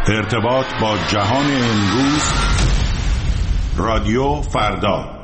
ارتباط با جهان امروز، رادیو فردا.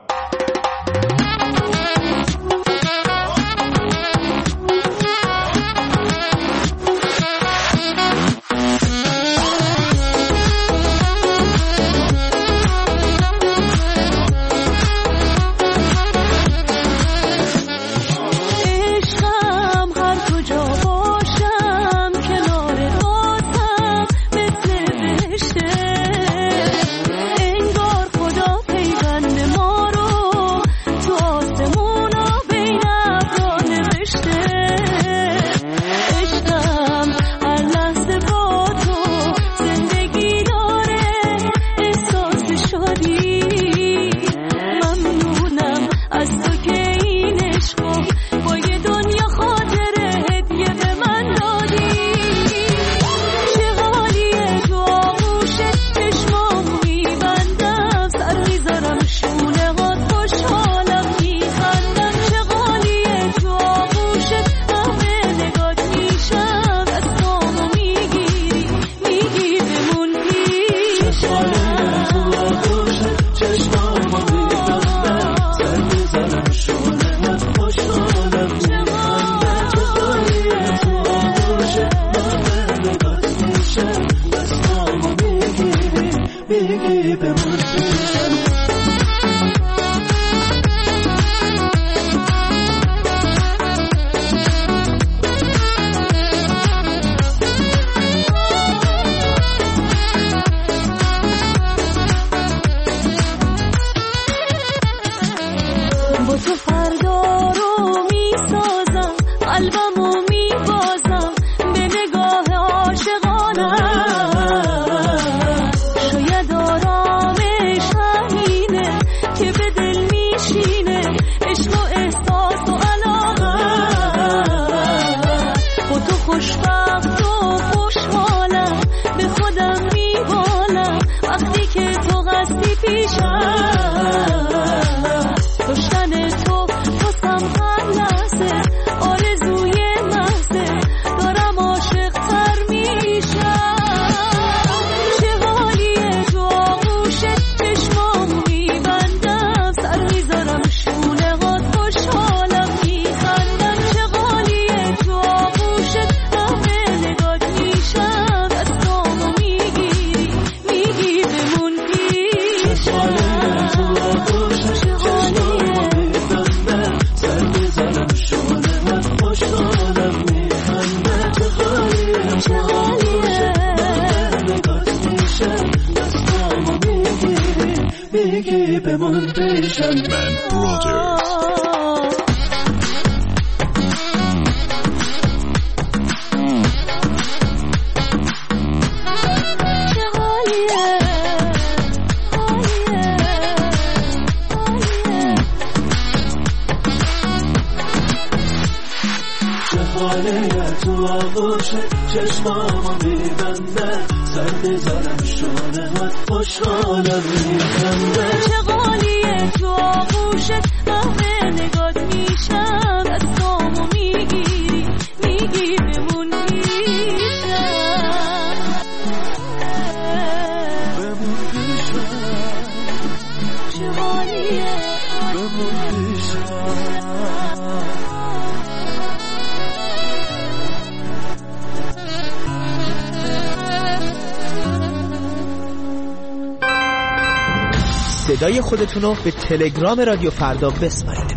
صدای خودتونو به تلگرام رادیو فردا بسپارید.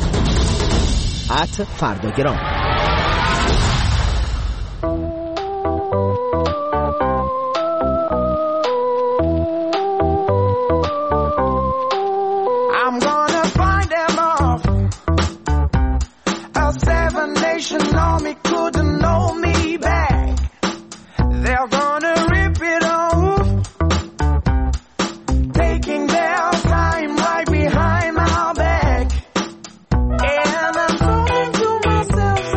@فرداگرام. Myself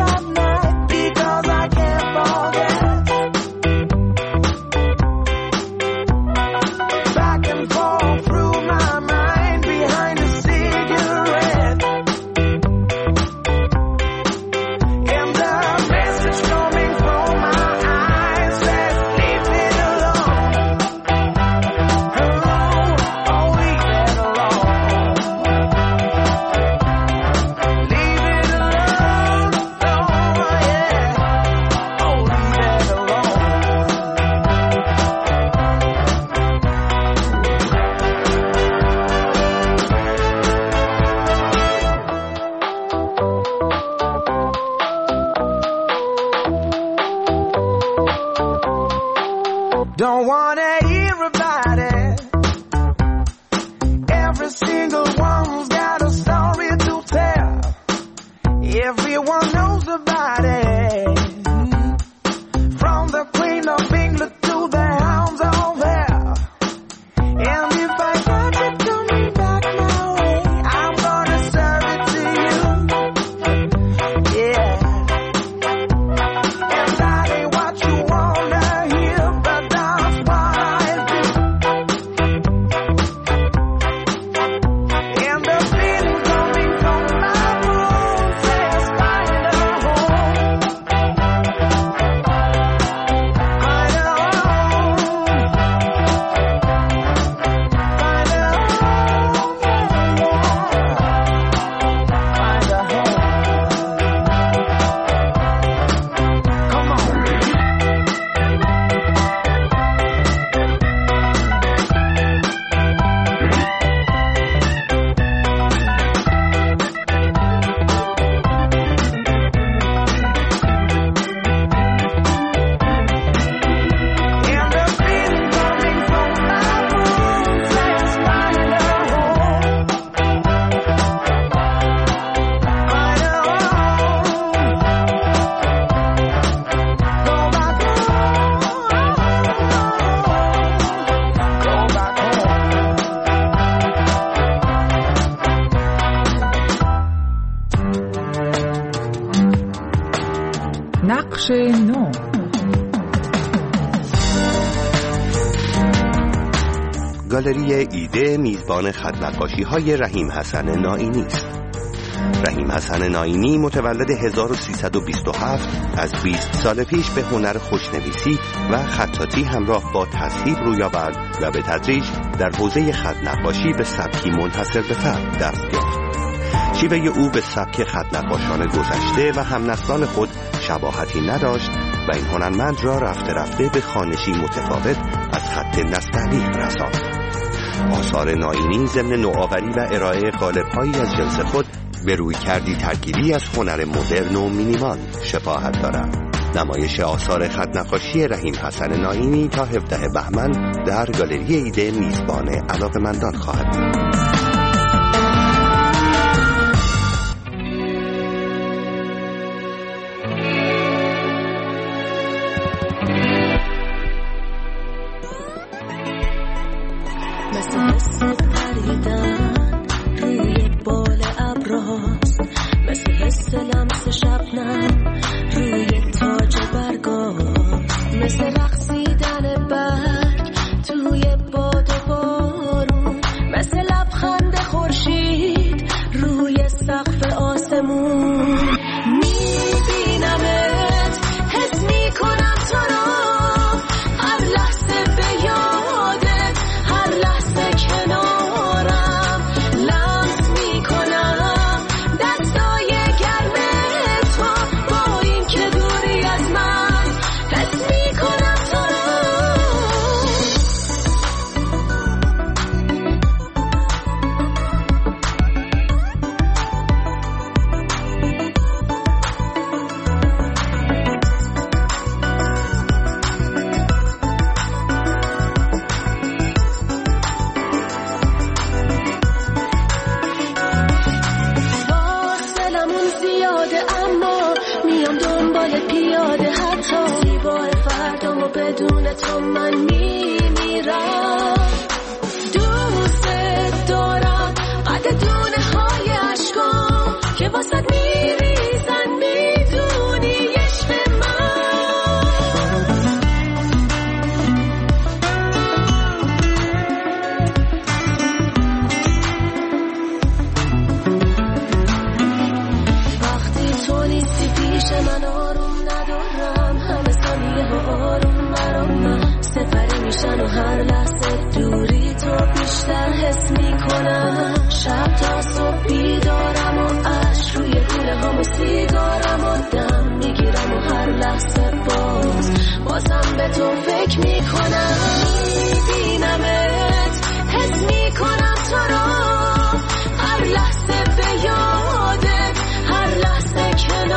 Don't wanna hear about it. Every single one's got a story to tell. Everyone knows about it. From the Queen of England to the hounds of hell. And if I got it coming back my way, I'm gonna serve it to you. Yeah. And that ain't what you wanna hear, but that's what I do. And the feeling coming from my bones says find a home. Find a home. Find a home. Find a home. Come on. And the feeling coming from my bones says find a home. Find a home. Go back home. Go back home. نقش نو. گالری ایده میزبان خط‌نقاشی‌های رحیم حسن نائینی است. رحیم حسن نائینی متولد 1327 از 20 سال پیش به هنر خوشنویسی و خطاطی همراه با تصحیح روی آورد و به تدریج در حوزه خط‌نقاشی به سبکی منحصر به فرد دست یافت. شیوه او به سبک خط‌نقاشان گذشته و همنسلان خود شباهتی نداشت و این هنرمند را رفته رفته به خوانشی متفاوت از خط نستعلیق رساند. آثار نائینی ضمن نوآوری و ارائه قالب‌هایی از جنس خود به رویکردی ترکیبی از هنر مدرن و مینیمال شباهت دارد. نمایش آثار خط‌نقاشی رحیم حسن نائینی تا 17 بهمن در گالری ایده میزبان علاقه‌مندان خواهد بود.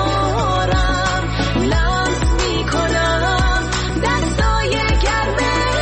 کنم دستای گرمه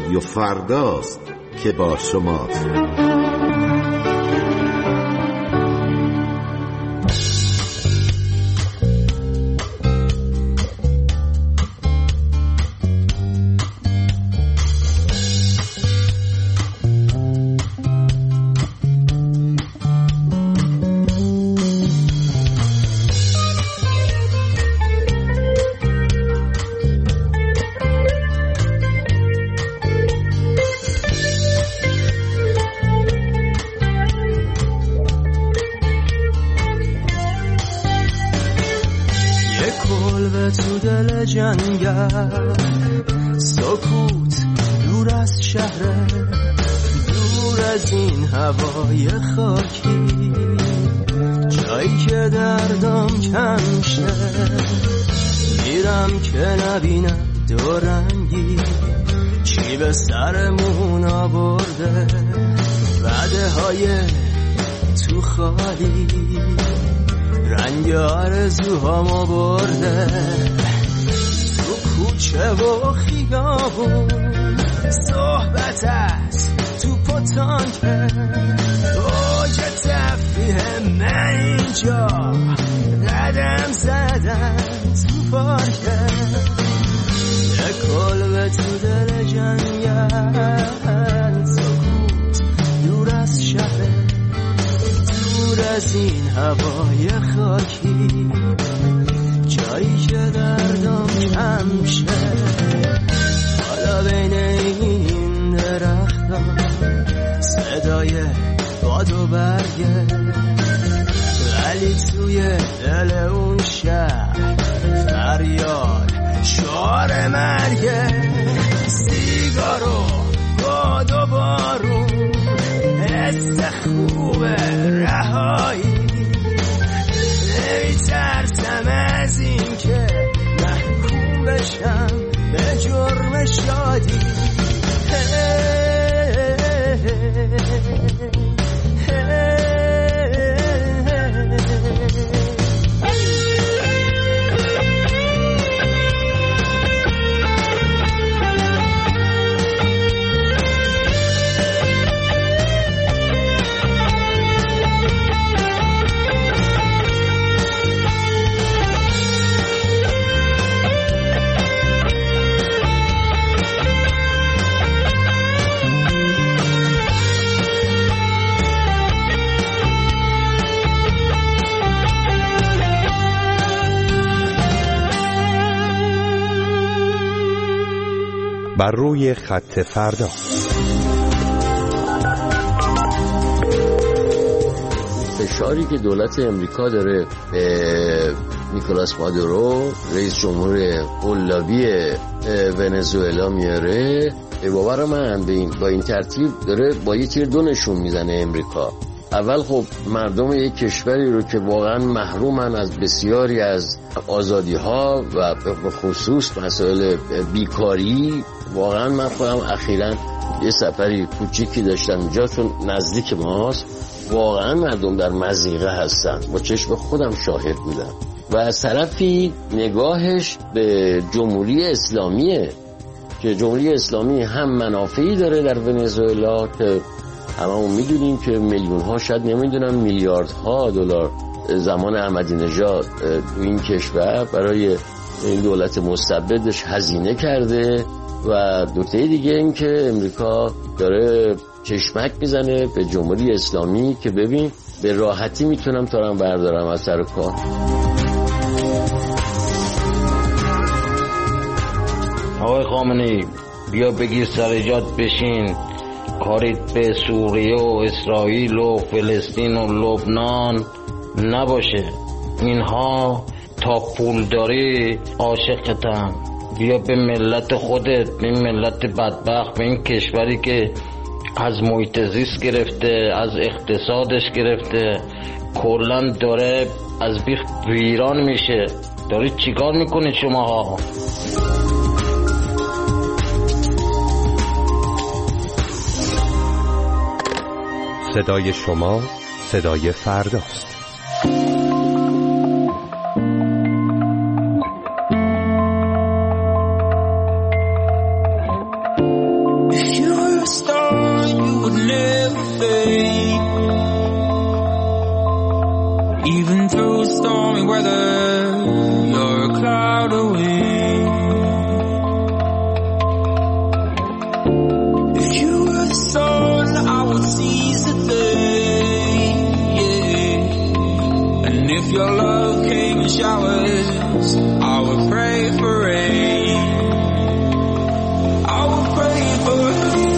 رادیو فرداست که با شماست. تو دل جنگل سکوت دور از شهر، دور از این هوای خاکی، جایی که دردم کم شه. میرم که نبینم دورنگی چی به سرمون آورده، وعده های تو خالی رنگ آرزوهامو برده. تو کوچه و خیابون صحبت است، تو پتانکه اوج تفریح من اینجا قدم زدن تو پارکه. یه کلبه تو دل جنگل سکوت دور از شهر، دور از این هوای خاکی، جایی که دردم کم شه. حالا بین این درخت‌ها صدای باد و برگه، ولی توی دل اون شهر فریاد شعار مرگه. سیگار و باد و بارون حس خوب رهایی، نمیترسم از این که محکوم بشم به جرم شادی. بر روی خط فردا. فشاری که دولت امریکا داره به نیکولاس مادورو رئیس جمهور قلابی ونزوئلا میاره، به باور من با این ترتیب داره با یه تیر دو نشون میزنه امریکا. اول خب مردم یک کشوری رو که واقعا محرومن از بسیاری از آزادی ها و به خصوص مسائل بیکاری. واقعا من خودم اخیراً یه سفری کوچیکی داشتم اونجا چون نزدیک ماست. واقعا مردم در مضیقه هستن، با چشم خودم شاهد بودم. و از طرفی نگاهش به جمهوری اسلامیه که جمهوری اسلامی هم منافعی داره در ونزوئلا که هممون میدونیم که میلیون ها، شاید نمیدونم میلیاردها دلار زمان احمدی نژاد تو این کشور برای این دولت مستبدش هزینه کرده. و نکته دیگه این که امریکا داره چشمک میزنه به جمهوری اسلامی که ببین به راحتی میتونم تارم بردارم از سر کار. آقای خامنه‌ای بیا بگیر سر جات بشین، کاریت به سوریه و اسرائیل و فلسطین و لبنان نباشه. اینها تا پول داری عاشقتن. بیا به ملت خودت، به ملت بدبخت، به این کشوری که از محیط زیست گرفته، از اقتصادش گرفته، کلن داره از بیخ ویران میشه. دارید چیکار میکنید شماها؟ صدای شما صدای فرداست. Even through stormy weather, you're a cloud away. If you were the sun, I would seize the day, yeah. And if your love came in showers, I would pray for rain. I would pray for rain.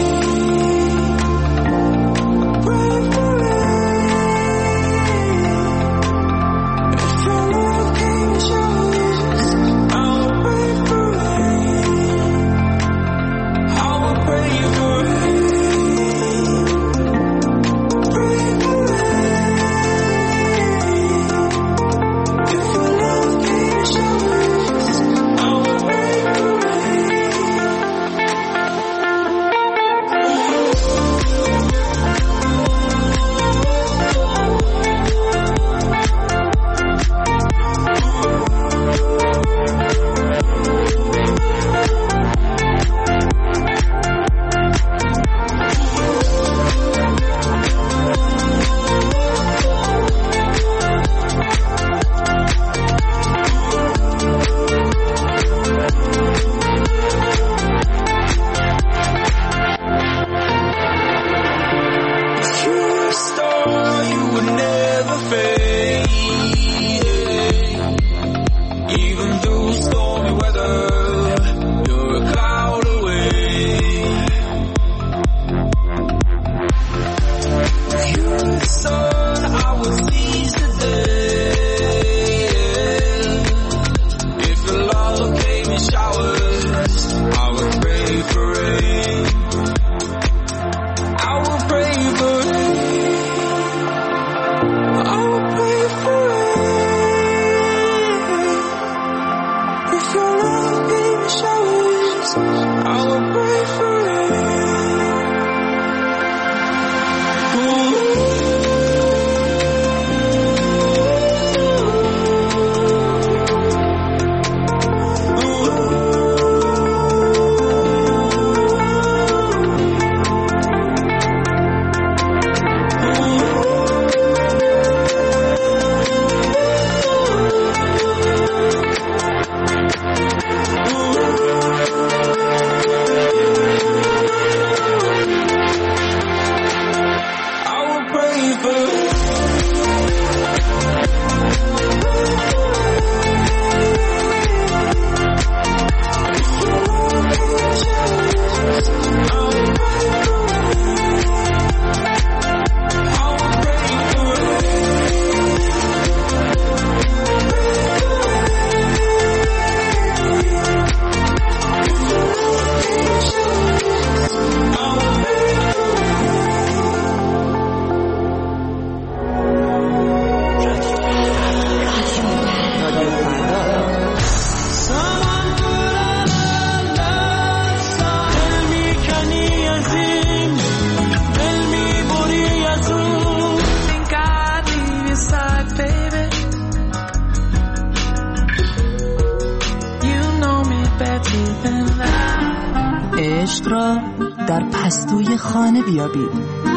عشق را در پستوی خانه بیابید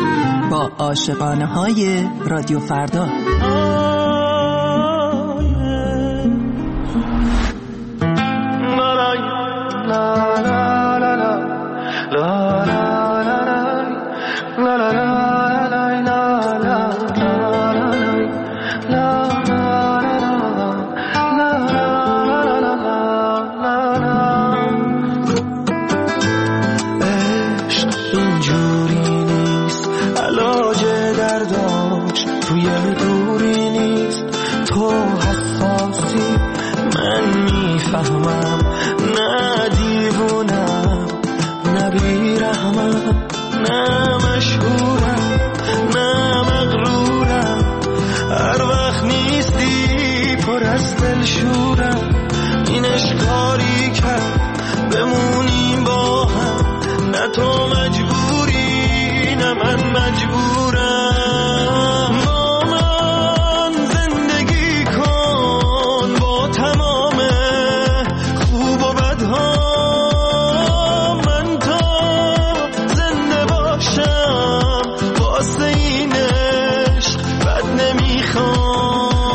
با عاشقانه های رادیو فردا. واسه این عشق بد نمیخوام.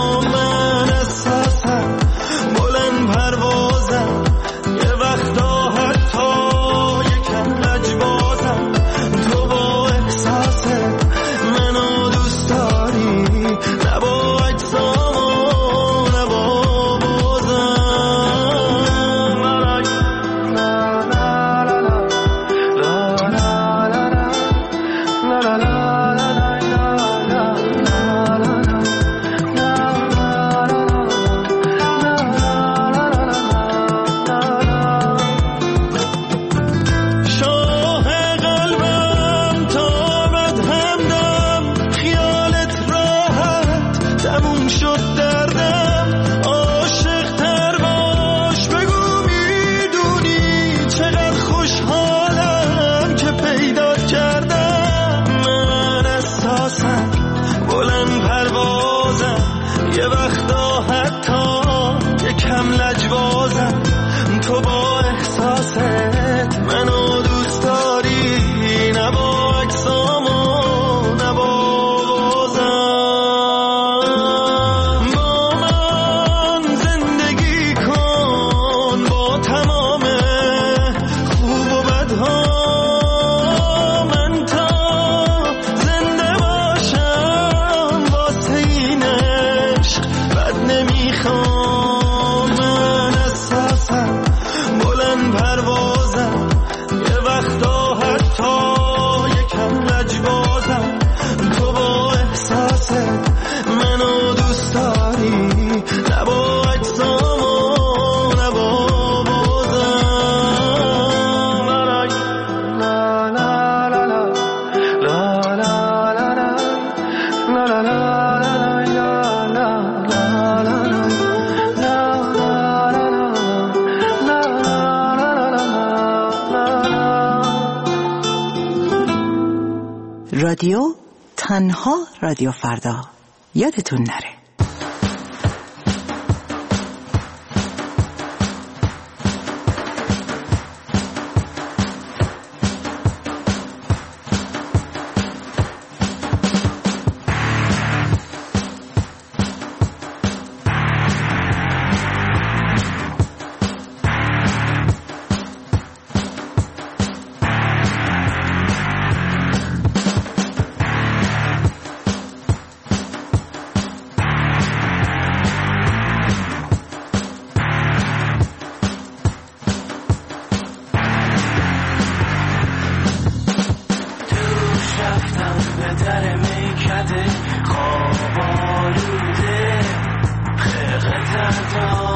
رادیو، تنها رادیو فردا. یادتون نره. خواب آلوده خرقه تردار